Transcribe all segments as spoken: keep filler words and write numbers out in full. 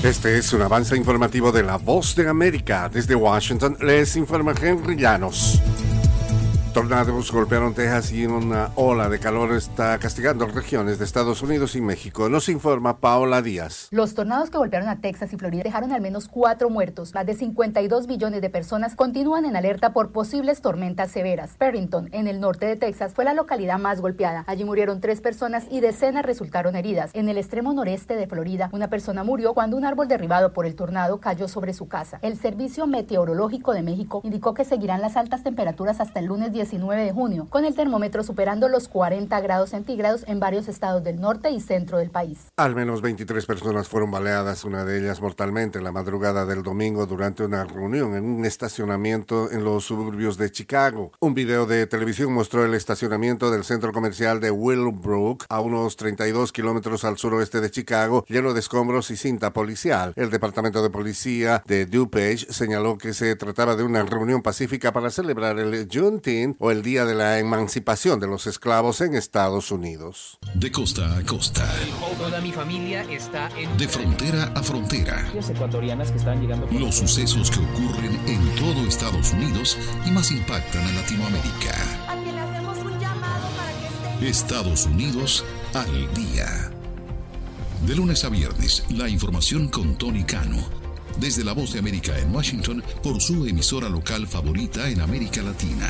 Este es un avance informativo de La Voz de América. Desde Washington les informa Henry Llanos. Tornados golpearon Texas y una ola de calor está castigando regiones de Estados Unidos y México. Nos informa Paola Díaz. Los tornados que golpearon a Texas y Florida dejaron al menos cuatro muertos. Más de cincuenta y dos millones de personas continúan en alerta por posibles tormentas severas. Perrington, en el norte de Texas, fue la localidad más golpeada. Allí murieron tres personas y decenas resultaron heridas. En el extremo noreste de Florida, una persona murió cuando un árbol derribado por el tornado cayó sobre su casa. El Servicio Meteorológico de México indicó que seguirán las altas temperaturas hasta el lunes diecinueve de junio, con el termómetro superando los cuarenta grados centígrados en varios estados del norte y centro del país. Al menos veintitrés personas fueron baleadas, una de ellas mortalmente, en la madrugada del domingo durante una reunión en un estacionamiento en los suburbios de Chicago. Un video de televisión mostró el estacionamiento del centro comercial de Willowbrook, a unos treinta y dos kilómetros al suroeste de Chicago, lleno de escombros y cinta policial. El departamento de policía de DuPage señaló que se trataba de una reunión pacífica para celebrar el Juneteenth, o el Día de la Emancipación de los Esclavos en Estados Unidos. De costa a costa. Toda mi familia está en... De frontera a frontera. Ecuatorianas que están llegando... Los sucesos que ocurren en todo Estados Unidos y más impactan a Latinoamérica. A quien le hacemos un llamado para que esté... Estados Unidos al día. De lunes a viernes, la información con Tony Cano. Desde La Voz de América en Washington, por su emisora local favorita en América Latina.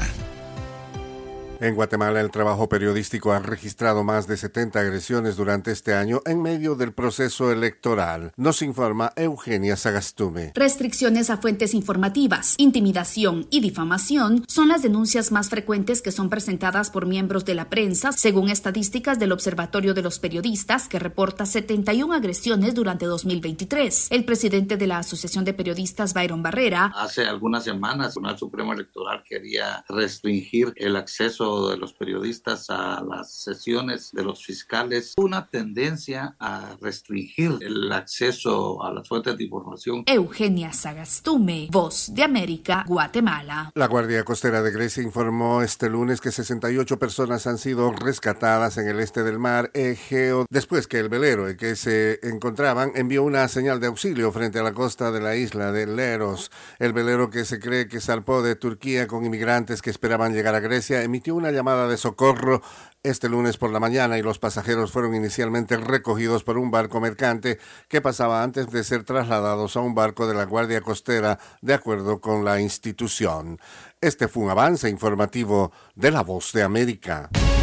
En Guatemala, el trabajo periodístico ha registrado más de setenta agresiones durante este año en medio del proceso electoral. Nos informa Eugenia Sagastume. Restricciones a fuentes informativas, intimidación y difamación son las denuncias más frecuentes que son presentadas por miembros de la prensa, según estadísticas del Observatorio de los Periodistas, que reporta setenta y una agresiones durante dos mil veintitrés. El presidente de la Asociación de Periodistas, Byron Barrera, hace algunas semanas el Tribunal Supremo Electoral quería restringir el acceso de los periodistas a las sesiones de los fiscales, una tendencia a restringir el acceso a las fuentes de información. Eugenia Sagastume, Voz de América, Guatemala. La Guardia Costera de Grecia informó este lunes que sesenta y ocho personas han sido rescatadas en el este del mar Egeo después que el velero en que se encontraban envió una señal de auxilio frente a la costa de la isla de Leros. El velero, que se cree que zarpó de Turquía con inmigrantes que esperaban llegar a Grecia, emitió una llamada de socorro este lunes por la mañana y los pasajeros fueron inicialmente recogidos por un barco mercante que pasaba antes de ser trasladados a un barco de la Guardia Costera, de acuerdo con la institución. Este fue un avance informativo de La Voz de América.